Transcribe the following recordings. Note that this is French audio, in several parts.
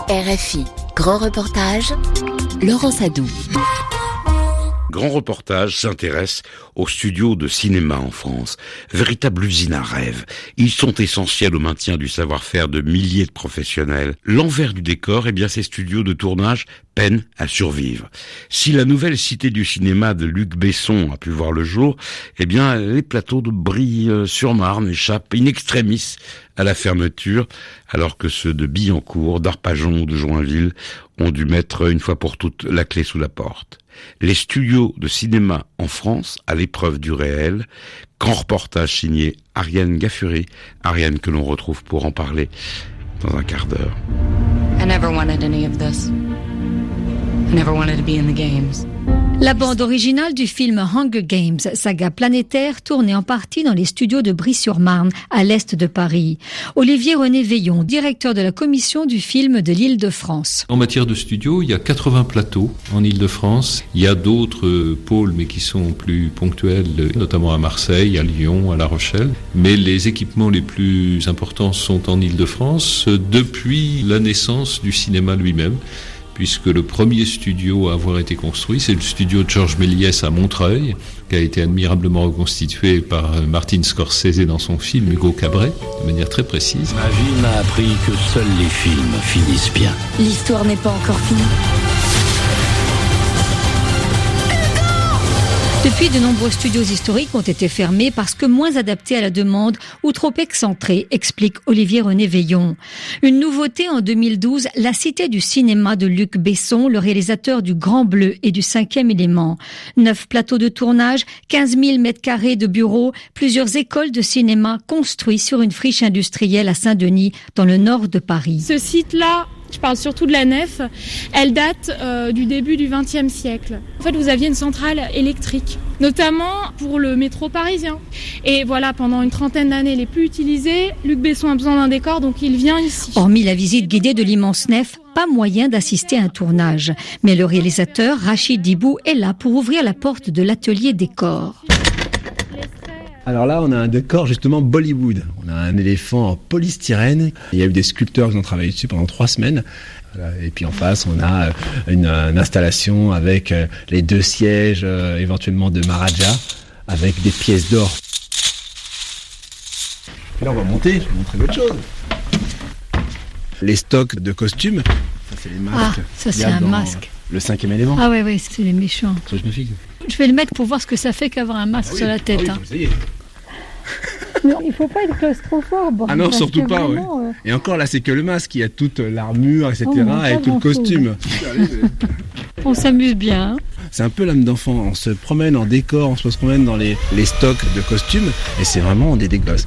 RFI, grand reportage, Laurent Sadou. Grand reportage s'intéresse aux studios de cinéma en France. Véritable usine à rêve. Ils sont essentiels au maintien du savoir-faire de milliers de professionnels. L'envers du décor, ces studios de tournage peinent à survivre. Si la nouvelle cité du cinéma de Luc Besson a pu voir le jour, les plateaux de Brie-sur-Marne échappent in extremis à la fermeture, alors que ceux de Billancourt, d'Arpajon ou de Joinville ont dû mettre une fois pour toutes la clé sous la porte. Les studios de cinéma en France à l'épreuve du réel. Grand reportage signé Ariane Gaffuri. Ariane que l'on retrouve pour en parler dans un quart d'heure. I never wanted any of this. I never wanted to be in the games. La bande originale du film Hunger Games, saga planétaire, tournée en partie dans les studios de Brie-sur-Marne, à l'est de Paris. Olivier René Veillon, directeur de la commission du film de l'Île-de-France. En matière de studio, il y a 80 plateaux en Île-de-France. Il y a d'autres pôles, mais qui sont plus ponctuels, notamment à Marseille, à Lyon, à La Rochelle. Mais les équipements les plus importants sont en Île-de-France depuis la naissance du cinéma lui-même, puisque le premier studio à avoir été construit, c'est le studio de Georges Méliès à Montreuil, qui a été admirablement reconstitué par Martin Scorsese dans son film Hugo Cabret, de manière très précise. Ma vie m'a appris que seuls les films finissent bien. L'histoire n'est pas encore finie. Depuis, de nombreux studios historiques ont été fermés parce que moins adaptés à la demande ou trop excentrés, explique Olivier René Veillon. Une nouveauté en 2012, la cité du cinéma de Luc Besson, le réalisateur du Grand Bleu et du 5e élément. 9 plateaux de tournage, 15 000 mètres carrés de bureaux, plusieurs écoles de cinéma construits sur une friche industrielle à Saint-Denis, dans le nord de Paris. Ce site-là, je parle surtout de la nef, elle date du début du XXe siècle. En fait, vous aviez une centrale électrique, notamment pour le métro parisien. Et voilà, pendant une trentaine d'années, elle n'est plus utilisée. Luc Besson a besoin d'un décor, donc il vient ici. Hormis la visite guidée de l'immense nef, pas moyen d'assister à un tournage. Mais le réalisateur, Rachid Dibou, est là pour ouvrir la porte de l'atelier décor. Alors là, on a un décor justement Bollywood. On a un éléphant en polystyrène. Il y a eu des sculpteurs qui ont travaillé dessus pendant 3 semaines. Et puis en face, on a une installation avec les 2 sièges éventuellement de Maharaja, avec des pièces d'or. Et là, on va monter, je vais vous montrer autre chose. Les stocks de costumes, ça c'est les masques. Ah, ça c'est un masque. Le 5e élément. Ah oui, c'est les méchants. Ça, je me fixe. Je vais le mettre pour voir ce que ça fait qu'avoir un masque sur la tête. Ça y est. Non, il ne faut pas être claustrophobe. Ah non, surtout pas, vraiment, Et encore là, c'est que le masque, il y a toute l'armure, etc. et tout le costume. On s'amuse bien. C'est un peu l'âme d'enfant. On se promène en décor, on se promène dans les stocks de costumes, et c'est vraiment des gosses.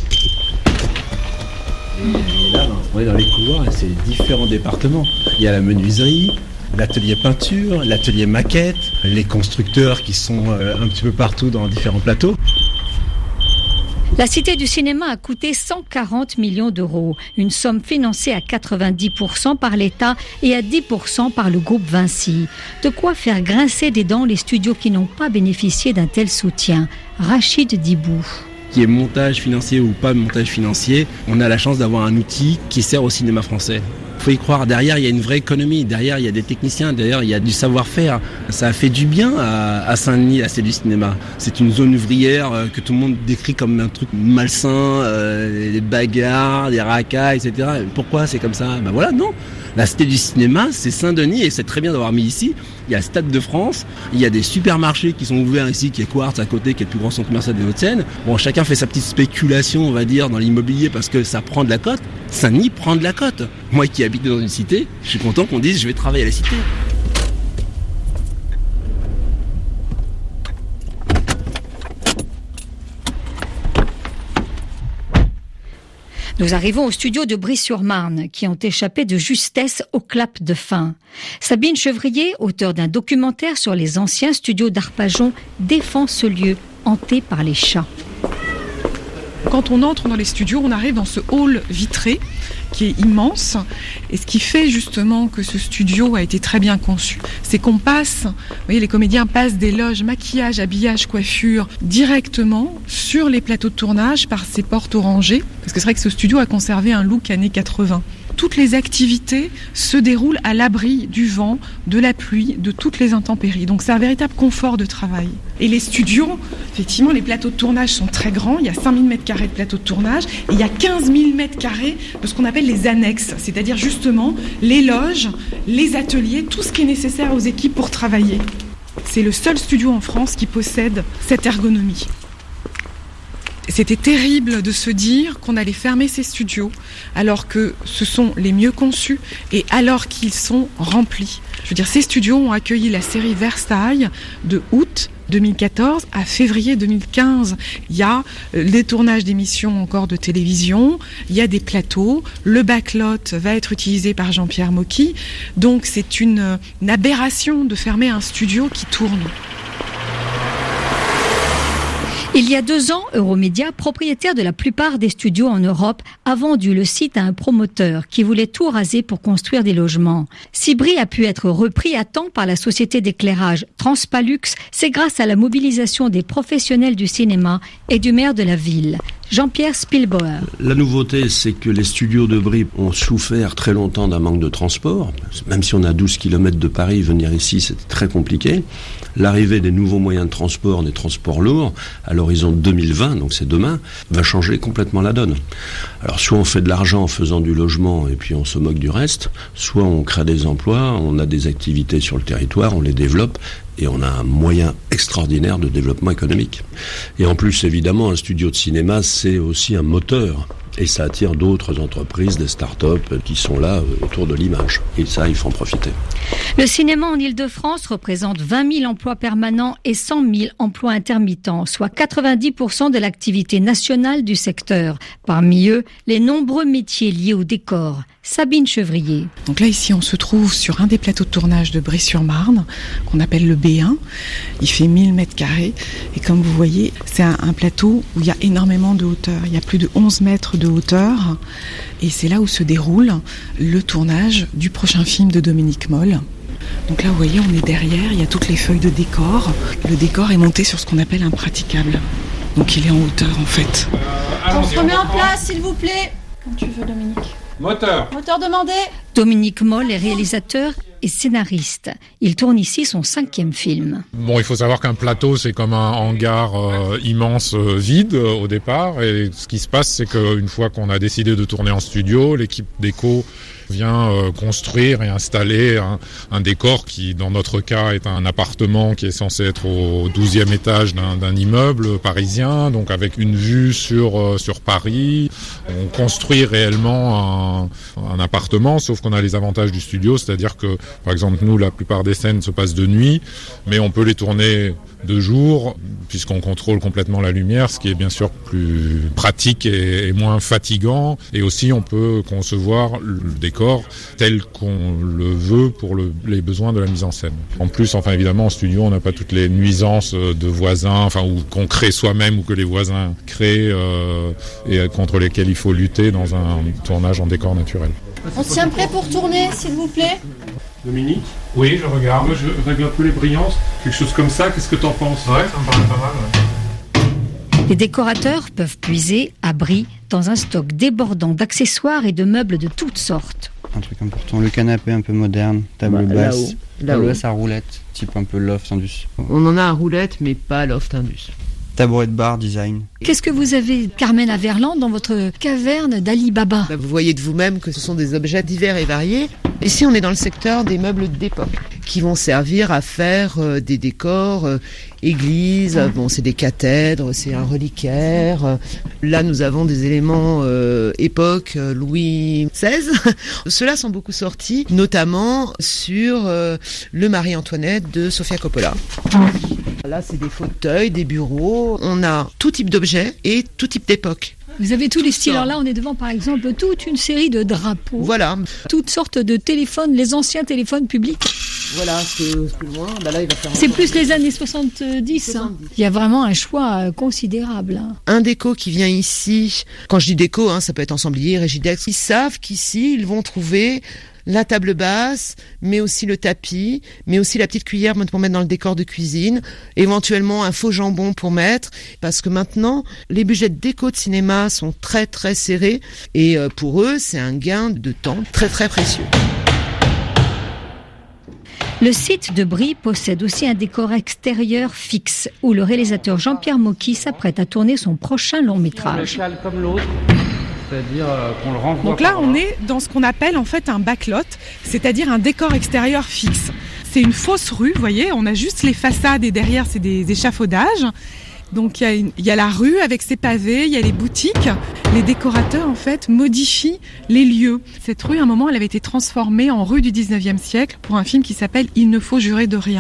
Et là, on est dans les couloirs, et c'est différents départements. Il y a la menuiserie, l'atelier peinture, l'atelier maquette, les constructeurs qui sont un petit peu partout dans différents plateaux. La Cité du cinéma a coûté 140 millions d'euros, une somme financée à 90% par l'État et à 10% par le groupe Vinci. De quoi faire grincer des dents les studios qui n'ont pas bénéficié d'un tel soutien. Rachid Dibou. Qui est montage financier ou pas montage financier, on a la chance d'avoir un outil qui sert au cinéma français. Il faut y croire, derrière il y a une vraie économie, derrière il y a des techniciens, derrière il y a du savoir-faire. Ça a fait du bien à Saint-Denis, à du cinéma. C'est une zone ouvrière que tout le monde décrit comme un truc malsain, des bagarres, des racailles, etc. Pourquoi c'est comme ça ? Ben voilà, non. La cité du cinéma, c'est Saint-Denis et c'est très bien d'avoir mis ici. Il y a le Stade de France, il y a des supermarchés qui sont ouverts ici, qui est Quartz à côté, qui est le plus grand centre commercial des Hauts-de-Seine. Bon, chacun fait sa petite spéculation, on va dire, dans l'immobilier parce que ça prend de la cote. Saint-Denis prend de la cote. Moi qui habite dans une cité, je suis content qu'on dise je vais travailler à la cité. Nous arrivons au studio de Brie-sur-Marne, qui ont échappé de justesse au clap de fin. Sabine Chevrier, auteure d'un documentaire sur les anciens studios d'Arpajon, défend ce lieu hanté par les chats. Quand on entre dans les studios, on arrive dans ce hall vitré qui est immense. Et ce qui fait justement que ce studio a été très bien conçu, c'est qu'on passe, vous voyez, les comédiens passent des loges, maquillage, habillage, coiffure, directement sur les plateaux de tournage par ces portes orangées. Parce que c'est vrai que ce studio a conservé un look années 80. toutes les activités se déroulent à l'abri du vent, de la pluie, de toutes les intempéries. Donc c'est un véritable confort de travail. Et les studios, effectivement, les plateaux de tournage sont très grands. Il y a 5000 m² de plateaux de tournage et il y a 15 000 m² de ce qu'on appelle les annexes, c'est-à-dire justement les loges, les ateliers, tout ce qui est nécessaire aux équipes pour travailler. C'est le seul studio en France qui possède cette ergonomie. C'était terrible de se dire qu'on allait fermer ces studios alors que ce sont les mieux conçus et alors qu'ils sont remplis. Je veux dire, ces studios ont accueilli la série Versailles de août 2014 à février 2015. Il y a des tournages d'émissions encore de télévision, il y a des plateaux, le backlot va être utilisé par Jean-Pierre Mocky. Donc c'est une aberration de fermer un studio qui tourne. Il y a 2 ans, Euromédia, propriétaire de la plupart des studios en Europe, a vendu le site à un promoteur qui voulait tout raser pour construire des logements. Si Brie a pu être repris à temps par la société d'éclairage Transpalux, c'est grâce à la mobilisation des professionnels du cinéma et du maire de la ville. Jean-Pierre Spielbauer. La nouveauté, c'est que les studios de Brie ont souffert très longtemps d'un manque de transport. Même si on a 12 km de Paris, venir ici, c'était très compliqué. L'arrivée des nouveaux moyens de transport, des transports lourds, à l'horizon 2020, donc c'est demain, va changer complètement la donne. Alors soit on fait de l'argent en faisant du logement et puis on se moque du reste, soit on crée des emplois, on a des activités sur le territoire, on les développe, et on a un moyen extraordinaire de développement économique. Et en plus, évidemment, un studio de cinéma, c'est aussi un moteur. Et ça attire d'autres entreprises, des start-up qui sont là autour de l'image. Et ça, il faut en profiter. Le cinéma en Ile-de-France représente 20 000 emplois permanents et 100 000 emplois intermittents, soit 90% de l'activité nationale du secteur. Parmi eux, les nombreux métiers liés au décor. Sabine Chevrier. Donc là, ici, on se trouve sur un des plateaux de tournage de Brie-sur-Marne, qu'on appelle le B1. Il fait 1000 m². Et comme vous voyez, c'est un plateau où il y a énormément de hauteur. Il y a plus de 11 mètres de hauteur. Et c'est là où se déroule le tournage du prochain film de Dominique Moll. Donc là, vous voyez, on est derrière, il y a toutes les feuilles de décor. Le décor est monté sur ce qu'on appelle un praticable. Donc il est en hauteur, en fait. On se remet en place, s'il vous plaît. Quand tu veux, Dominique. Moteur demandé. Dominique Moll est réalisateur et scénariste. Il tourne ici son 5e film. Bon, il faut savoir qu'un plateau, c'est comme un hangar immense vide au départ. Et ce qui se passe, c'est qu'une fois qu'on a décidé de tourner en studio, l'équipe déco vient construire et installer un décor qui, dans notre cas, est un appartement qui est censé être au 12e étage d'un immeuble parisien, donc avec une vue sur Paris. On construit réellement un appartement, sauf qu'on a les avantages du studio, c'est-à-dire que, par exemple, nous, la plupart des scènes se passent de nuit, mais on peut les tourner de jour, puisqu'on contrôle complètement la lumière, ce qui est bien sûr plus pratique et moins fatigant. Et aussi, on peut concevoir le décor tel qu'on le veut pour les besoins de la mise en scène. En plus, évidemment, en studio, on n'a pas toutes les nuisances de voisins, ou qu'on crée soi-même ou que les voisins créent et contre lesquels il faut lutter dans un tournage en décor naturel. On se tient prêt pour tourner, s'il vous plaît. Dominique ? Oui, je regarde. Moi, je règle un peu les brillances. Quelque chose comme ça, qu'est-ce que t'en penses ? Ouais, ça me paraît pas mal. Les décorateurs peuvent puiser à Brie dans un stock débordant d'accessoires et de meubles de toutes sortes. Un truc important, le canapé un peu moderne, table basse, table basse à roulette, type un peu loft indus. On en a à roulette, mais pas loft indus. Tabouret de bar, design. Qu'est-ce que vous avez, Carmen Averland, dans votre caverne d'Ali Baba ? Vous voyez de vous-même que ce sont des objets divers et variés. Ici, on est dans le secteur des meubles d'époque qui vont servir à faire des décors, églises, c'est des cathèdres, c'est un reliquaire. Là, nous avons des éléments époque Louis XVI. Ceux-là sont beaucoup sortis, notamment sur le Marie-Antoinette de Sofia Coppola. Là, c'est des fauteuils, des bureaux. On a tout type d'objets et tout type d'époque. Vous avez tous les styles. Alors là, on est devant, par exemple, toute une série de drapeaux. Voilà. Toutes sortes de téléphones, les anciens téléphones publics. Voilà, c'est loin. Là, il va faire. C'est plus les années 70. Hein. Il y a vraiment un choix considérable. Hein. Un déco qui vient ici, quand je dis déco, ça peut être ensemblier, Régidex, ils savent qu'ici, ils vont trouver la table basse, mais aussi le tapis, mais aussi la petite cuillère pour mettre dans le décor de cuisine, éventuellement un faux jambon pour mettre, parce que maintenant, les budgets de déco de cinéma sont très très serrés, et pour eux, c'est un gain de temps très très précieux. Le site de Brie possède aussi un décor extérieur fixe, où le réalisateur Jean-Pierre Mocky s'apprête à tourner son prochain long métrage. Comme l'autre. C'est-à-dire qu'on le renvoie. Donc là, on est dans ce qu'on appelle en fait un backlot, c'est-à-dire un décor extérieur fixe. C'est une fausse rue, vous voyez, on a juste les façades et derrière, c'est des échafaudages. Donc il y a la rue avec ses pavés, il y a les boutiques. Les décorateurs, en fait, modifient les lieux. Cette rue, à un moment, elle avait été transformée en rue du 19e siècle pour un film qui s'appelle « Il ne faut jurer de rien ».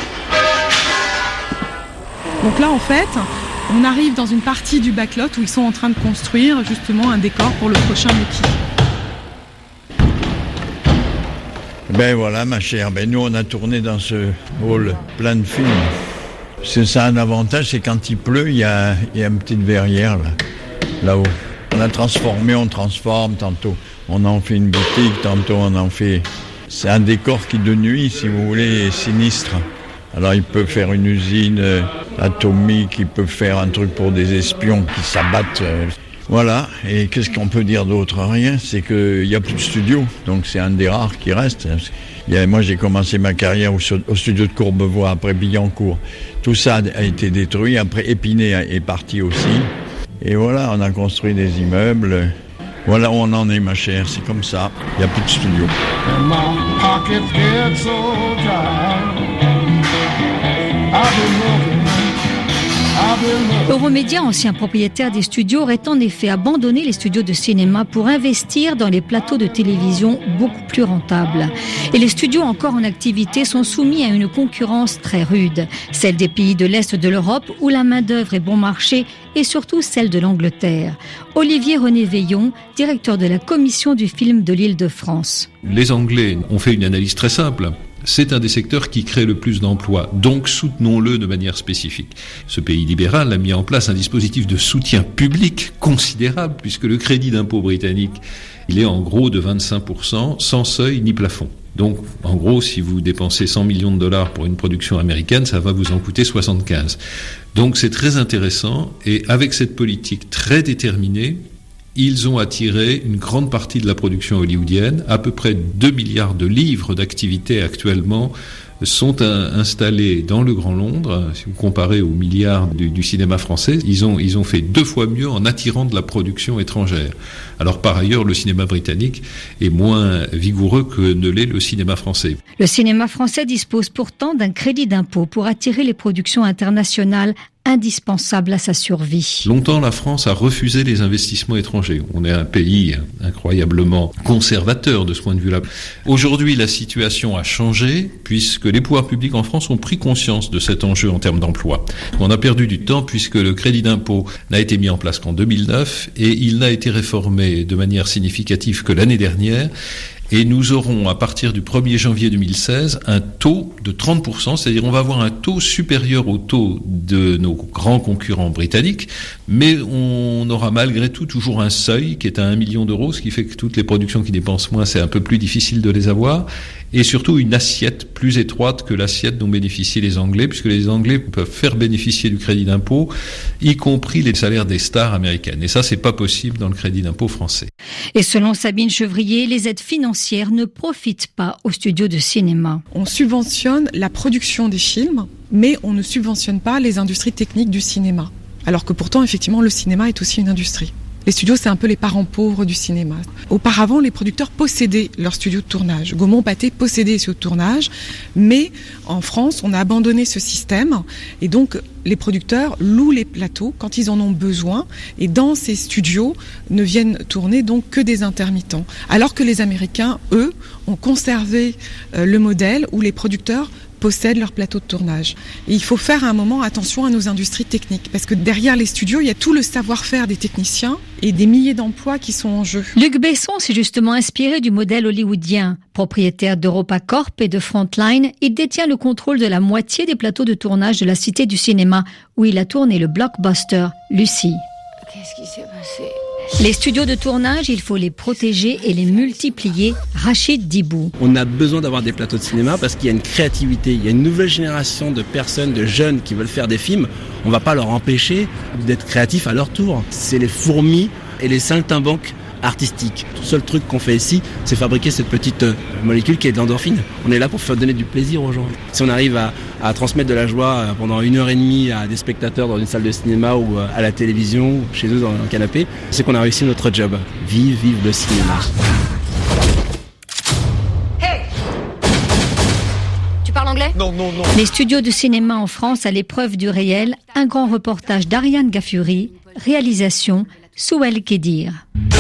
Donc là, en fait, on arrive dans une partie du backlot où ils sont en train de construire justement un décor pour le prochain Mocky. Ben voilà ma chère, nous on a tourné dans ce hall plein de films. C'est ça un avantage, c'est quand il pleut, il y a une petite verrière là-haut. On a transformé, on transforme, tantôt on en fait une boutique, tantôt on en fait... C'est un décor qui de nuit, si vous voulez, est sinistre. Alors il peut faire une usine atomique, il peut faire un truc pour des espions qui s'abattent. Voilà, et qu'est-ce qu'on peut dire d'autre? Rien, c'est qu'il n'y a plus de studio, donc c'est un des rares qui reste. Moi j'ai commencé ma carrière au studio de Courbevoie, après Billancourt. Tout ça a été détruit, après Épinay est parti aussi. Et voilà, on a construit des immeubles. Voilà où on en est ma chère, c'est comme ça, il n'y a plus de studio. Euromédia, ancien propriétaire des studios, aurait en effet abandonné les studios de cinéma pour investir dans les plateaux de télévision beaucoup plus rentables. Et les studios encore en activité sont soumis à une concurrence très rude, celle des pays de l'Est de l'Europe où la main-d'œuvre est bon marché et surtout celle de l'Angleterre. Olivier René Veillon, directeur de la commission du film de l'Île-de-France. Les Anglais ont fait une analyse très simple. C'est un des secteurs qui crée le plus d'emplois, donc soutenons-le de manière spécifique. Ce pays libéral a mis en place un dispositif de soutien public considérable, puisque le crédit d'impôt britannique, il est en gros de 25%, sans seuil ni plafond. Donc, en gros, si vous dépensez 100 millions de dollars pour une production américaine, ça va vous en coûter 75. Donc c'est très intéressant, et avec cette politique très déterminée, ils ont attiré une grande partie de la production hollywoodienne. À peu près 2 milliards de livres d'activité actuellement sont installés dans le Grand Londres. Si vous comparez aux milliards du cinéma français, ils ont fait 2 fois mieux en attirant de la production étrangère. Alors par ailleurs, le cinéma britannique est moins vigoureux que ne l'est le cinéma français. Le cinéma français dispose pourtant d'un crédit d'impôt pour attirer les productions internationales indispensable à sa survie. Longtemps, la France a refusé les investissements étrangers. On est un pays incroyablement conservateur de ce point de vue-là. Aujourd'hui, la situation a changé puisque les pouvoirs publics en France ont pris conscience de cet enjeu en termes d'emploi. On a perdu du temps puisque le crédit d'impôt n'a été mis en place qu'en 2009 et il n'a été réformé de manière significative que l'année dernière. Et nous aurons, à partir du 1er janvier 2016, un taux de 30%, c'est-à-dire on va avoir un taux supérieur au taux de nos grands concurrents britanniques, mais on aura malgré tout toujours un seuil qui est à 1 million d'euros, ce qui fait que toutes les productions qui dépensent moins, c'est un peu plus difficile de les avoir, et surtout une assiette plus étroite que l'assiette dont bénéficient les Anglais, puisque les Anglais peuvent faire bénéficier du crédit d'impôt, y compris les salaires des stars américaines. Et ça, c'est pas possible dans le crédit d'impôt français. Et selon Sabine Chevrier, les aides financières ne profitent pas aux studios de cinéma. On subventionne la production des films, mais on ne subventionne pas les industries techniques du cinéma. Alors que pourtant, effectivement, le cinéma est aussi une industrie. Les studios, c'est un peu les parents pauvres du cinéma. Auparavant, les producteurs possédaient leur studio de tournage. Gaumont-Pathé possédait ce studio de tournage, mais en France, on a abandonné ce système. Et donc, les producteurs louent les plateaux quand ils en ont besoin. Et dans ces studios, ne viennent tourner donc que des intermittents. Alors que les Américains, eux, ont conservé le modèle où les producteurs possèdent leur plateau de tournage. Et il faut faire à un moment attention à nos industries techniques, parce que derrière les studios, il y a tout le savoir-faire des techniciens et des milliers d'emplois qui sont en jeu. Luc Besson s'est justement inspiré du modèle hollywoodien. Propriétaire d'EuropaCorp et de Frontline, il détient le contrôle de la moitié des plateaux de tournage de la Cité du Cinéma, où il a tourné le blockbuster Lucie. Qu'est-ce qui s'est passé ? Les studios de tournage, il faut les protéger et les multiplier. Rachid Dibou. On a besoin d'avoir des plateaux de cinéma parce qu'il y a une créativité, il y a une nouvelle génération de personnes, de jeunes qui veulent faire des films. On ne va pas leur empêcher d'être créatifs à leur tour. C'est les fourmis et les saltimbanques artistiques. Le seul truc qu'on fait ici, c'est fabriquer cette petite molécule qui est de l'endorphine. On est là pour faire donner du plaisir aux gens. Si on arrive à transmettre de la joie pendant 1h30 à des spectateurs dans une salle de cinéma ou à la télévision, chez eux dans un canapé, c'est qu'on a réussi notre job. Vive le cinéma. Hey ! Tu parles anglais ? Non. Les studios de cinéma en France à l'épreuve du réel, un grand reportage d'Ariane Gaffuri, réalisation Souel Kedir.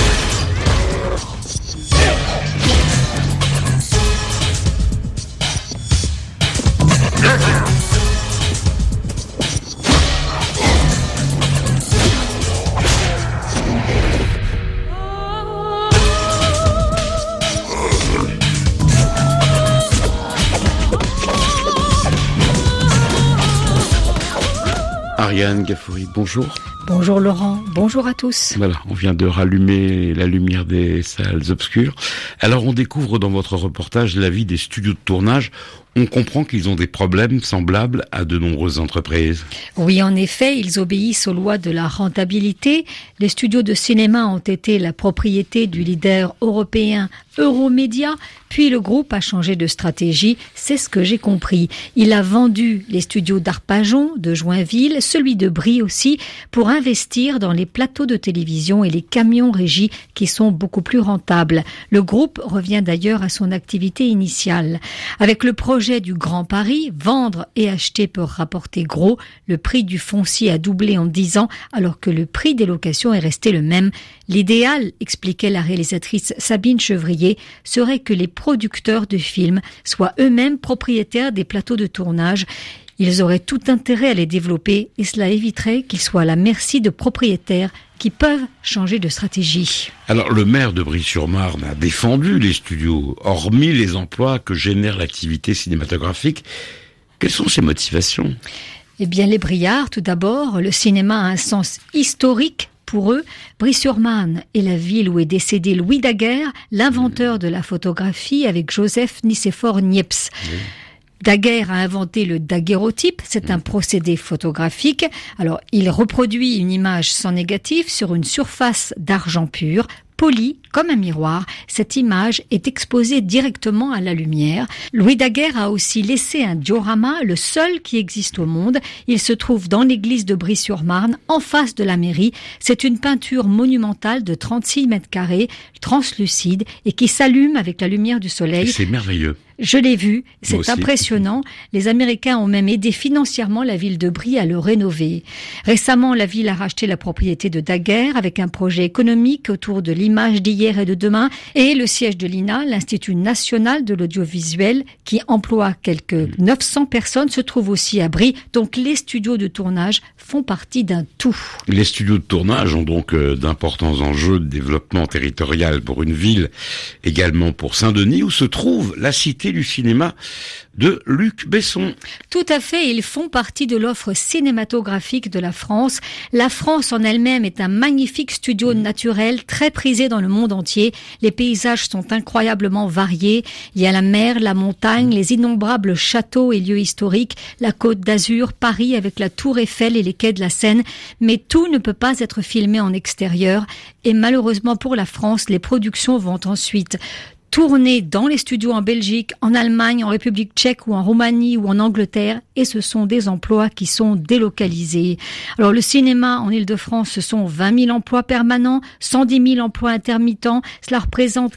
Ariane Gaffuri, bonjour. Bonjour Laurent, bonjour à tous. Voilà, on vient de rallumer la lumière des salles obscures. Alors on découvre dans votre reportage la vie des studios de tournage. On comprend qu'ils ont des problèmes semblables à de nombreuses entreprises. Oui, en effet, ils obéissent aux lois de la rentabilité. Les studios de cinéma ont été la propriété du leader européen Euromédia, puis le groupe a changé de stratégie, c'est ce que j'ai compris. Il a vendu les studios d'Arpajon, de Joinville, celui de Brie aussi, pour investir dans les plateaux de télévision et les camions régis qui sont beaucoup plus rentables. Le groupe revient d'ailleurs à son activité initiale. Avec le projet du Grand Paris, vendre et acheter peut rapporter gros. Le prix du foncier a doublé en 10 ans, alors que le prix des locations est resté le même. L'idéal, expliquait la réalisatrice Sabine Chevrier, serait que les producteurs de films soient eux-mêmes propriétaires des plateaux de tournage. Ils auraient tout intérêt à les développer et cela éviterait qu'ils soient à la merci de propriétaires qui peuvent changer de stratégie. Alors, le maire de Brie-sur-Marne a défendu les studios, hormis les emplois que génère l'activité cinématographique. Quelles sont ses motivations ? Eh bien, les Briards, tout d'abord, le cinéma a un sens historique. Pour eux, Brie-sur-Marne est la ville où est décédé Louis Daguerre, l'inventeur de la photographie avec Joseph Nicéphore Niepce. Oui. Daguerre a inventé le daguerreotype, c'est un procédé photographique. Alors, il reproduit une image sans négatif sur une surface d'argent pur, polie comme un miroir. Cette image est exposée directement à la lumière. Louis Daguerre a aussi laissé un diorama, le seul qui existe au monde. Il se trouve dans l'église de Brie-sur-Marne, en face de la mairie. C'est une peinture monumentale de 36 mètres carrés, translucide, et qui s'allume avec la lumière du soleil. Et c'est merveilleux. Je l'ai vu, c'est impressionnant. Les Américains ont même aidé financièrement la ville de Brie à le rénover. Récemment, la ville a racheté la propriété de Daguerre avec un projet économique autour de l'image d'hier et de demain et le siège de l'INA, l'Institut national de l'audiovisuel, qui emploie quelques 900 personnes, se trouve aussi à Brie. Donc les studios de tournage font partie d'un tout. Les studios de tournage ont donc d'importants enjeux de développement territorial pour une ville, également pour Saint-Denis, où se trouve la Cité du cinéma de Luc Besson. Tout à fait, ils font partie de l'offre cinématographique de la France. La France en elle-même est un magnifique studio naturel, très prisé dans le monde entier. Les paysages sont incroyablement variés. Il y a la mer, la montagne, les innombrables châteaux et lieux historiques, la Côte d'Azur, Paris avec la Tour Eiffel et les quais de la Seine. Mais tout ne peut pas être filmé en extérieur. Et malheureusement pour la France, les productions vont ensuite tourner dans les studios en Belgique, en Allemagne, en République tchèque ou en Roumanie ou en Angleterre, et ce sont des emplois qui sont délocalisés. Alors le cinéma en Île-de-France, ce sont 20 000 emplois permanents, 110 000 emplois intermittents, cela représente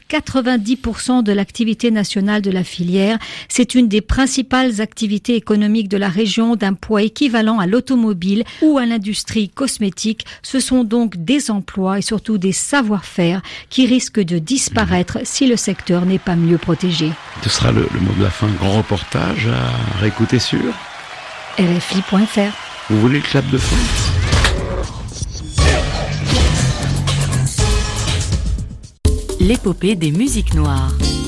90% de l'activité nationale de la filière. C'est une des principales activités économiques de la région, d'un poids équivalent à l'automobile ou à l'industrie cosmétique. Ce sont donc des emplois et surtout des savoir-faire qui risquent de disparaître si le secteur secteur n'est pas mieux protégé. Ce sera le mot de la fin. Grand reportage à réécouter sur RFI.fr. Vous voulez le clap de fin? L'épopée des musiques noires.